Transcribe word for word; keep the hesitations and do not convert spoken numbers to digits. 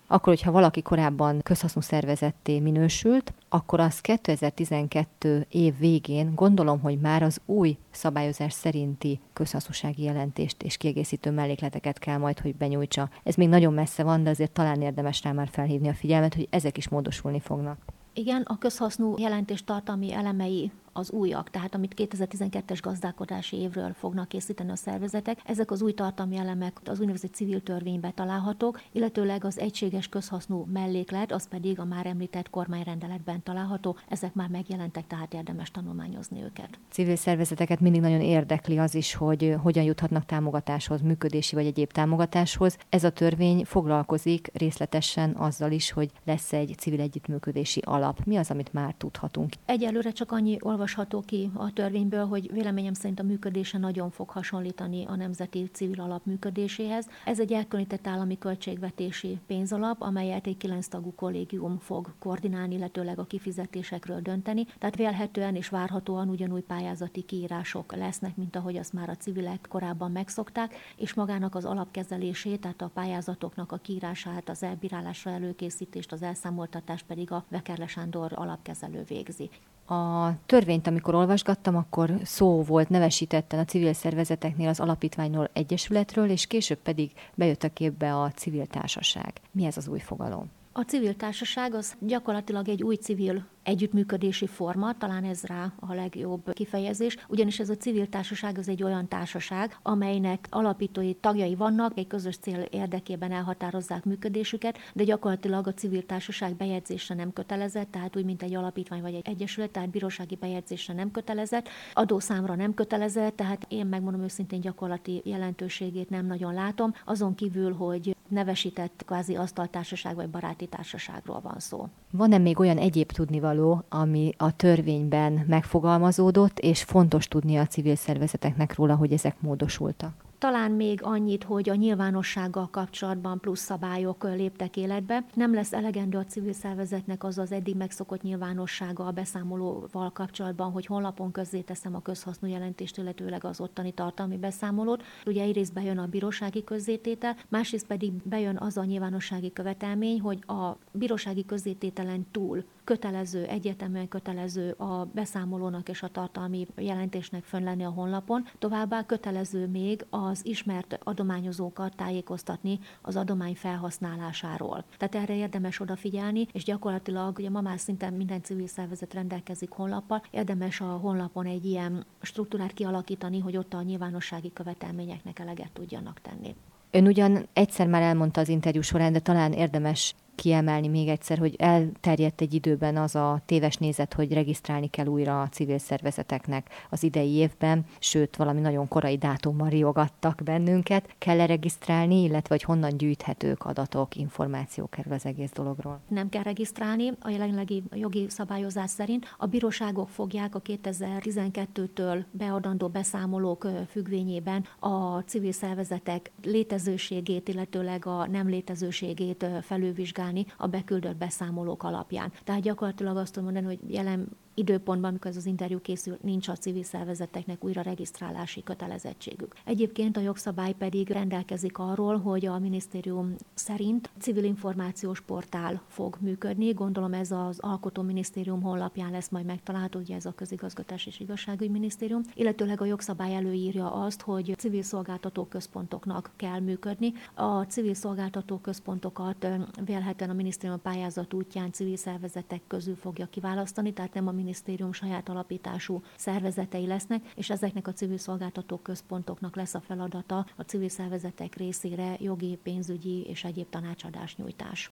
akkor, hogyha valaki korábban közhasznú szervezetté minősült, akkor az kétezer-tizenkettő év végén gondolom, hogy már az új szabályozás szerinti közhasznúsági jelentést és kiegészítő mellékleteket kell majd, hogy benyújtsa. Ez még nagyon messze van, de azért talán érdemes rá már felhívni a figyelmet, hogy ezek is módosulni fognak. Igen, a közhasznú jelentés tartalmi elemei az újak, tehát amit kétezer-tizenkettes gazdálkodási évről fognak készíteni a szervezetek. Ezek az új tartalmi elemek az úgynevezett civil törvényben találhatók, illetőleg az egységes közhasznú melléklet, az pedig a már említett kormányrendeletben található. Ezek már megjelentek, tehát érdemes tanulmányozni őket. Civil szervezeteket mindig nagyon érdekli az is, hogy hogyan juthatnak támogatáshoz, működési vagy egyéb támogatáshoz. Ez a törvény foglalkozik részletesen azzal is, hogy lesz egy civil együttműködési alap. Mi az, amit már tudhatunk? Egyelőre csak annyi olvasható ki a törvényből, hogy véleményem szerint a működése nagyon fog hasonlítani a Nemzeti Civil Alap működéséhez. Ez egy elkülönített állami költségvetési pénzalap, amelyet egy kilenc tagú kollégium fog koordinálni, illetőleg a kifizetésekről dönteni. Tehát vélhetően és várhatóan ugyanúgy pályázati kiírások lesznek, mint ahogy azt már a civilek korábban megszokták, és magának az alapkezelését, tehát a pályázatoknak a kiírását, az elbírálásra előkészítést, az elszámoltatást pedig a Vekerle Sándor alapkezelő végzi. A törvényt, amikor olvasgattam, akkor szó volt nevesítetten a civil szervezeteknél az alapítványról, egyesületről, és később pedig bejött a képbe a civil társaság. Mi ez az új fogalom? A civil társaság az gyakorlatilag egy új civil együttműködési forma, talán ez rá a legjobb kifejezés, ugyanis ez a civil társaság az egy olyan társaság, amelynek alapítói tagjai vannak, egy közös cél érdekében elhatározzák működésüket, de gyakorlatilag a civil társaság bejegyzésre nem kötelezett, tehát úgy, mint egy alapítvány vagy egy egyesület, tehát bírósági bejegyzésre nem kötelezett, adószámra nem kötelezett, tehát én megmondom őszintén gyakorlati jelentőségét nem nagyon látom, azon kívül, hogy nevesített kvázi asztaltársaság vagy baráti társaságról van szó. Van-e még olyan egyéb tudnivaló, ami a törvényben megfogalmazódott, és fontos tudni a civil szervezeteknek róla, hogy ezek módosultak? Talán még annyit, hogy a nyilvánossággal kapcsolatban plusz szabályok léptek életbe. Nem lesz elegendő a civil szervezetnek az az eddig megszokott nyilvánossága a beszámolóval kapcsolatban, hogy honlapon közzéteszem a közhasznú jelentést, illetőleg az ottani tartalmi beszámolót. Ugye egyrészt bejön a bírósági közzététel, másrészt pedig bejön az a nyilvánossági követelmény, hogy a bírósági közzétételen túl kötelező, egyértelműen kötelező a beszámolónak és a tartalmi jelentésnek fönn lenni a honlapon. Továbbá kötelező még az ismert adományozókat tájékoztatni az adomány felhasználásáról. Tehát erre érdemes odafigyelni, és gyakorlatilag ugye ma már szinte minden civil szervezet rendelkezik honlappal, érdemes a honlapon egy ilyen struktúrát kialakítani, hogy ott a nyilvánossági követelményeknek eleget tudjanak tenni. Ön ugyan egyszer már elmondta az interjú során, de talán érdemes kiemelni még egyszer, hogy elterjedt egy időben az a téves nézet, hogy regisztrálni kell újra a civil szervezeteknek az idei évben, sőt, valami nagyon korai dátummal riogattak bennünket. Kell-e regisztrálni, illetve hogy honnan gyűjthetők adatok, információ kerül az egész dologról? Nem kell regisztrálni, a jelenlegi jogi szabályozás szerint a bíróságok fogják a kétezer-tizenkettőtől beadandó beszámolók függvényében a civil szervezetek létezőségét, illetőleg a nem létezőségét felülvizsgálni a beküldött beszámolók alapján. Tehát gyakorlatilag azt tudom mondani, hogy jelen időpontban, amikor ez az interjú készül, nincs a civil szervezeteknek újra regisztrálási kötelezettségük. Egyébként a jogszabály pedig rendelkezik arról, hogy a minisztérium szerint civil információs portál fog működni. Gondolom ez az Alkotmányminisztérium honlapján lesz majd megtalálható, ugye ez a Közigazgatás és Igazságügyminisztérium, illetőleg a jogszabály előírja azt, hogy civil szolgáltató központoknak kell működni. A civil szolgáltató központokat vélhetően a minisztérium pályázat útján civil szervezetek közül fogja kiválasztani, tehát nem a minisztérium saját alapítású szervezetei lesznek, és ezeknek a civil szolgáltató központoknak lesz a feladata a civil szervezetek részére jogi, pénzügyi és egyéb tanácsadás nyújtás.